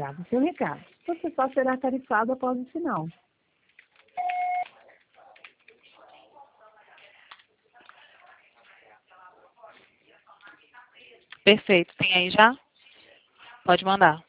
grave seu recado. Você só será tarifado após o sinal. Perfeito. Tem aí já? Pode mandar.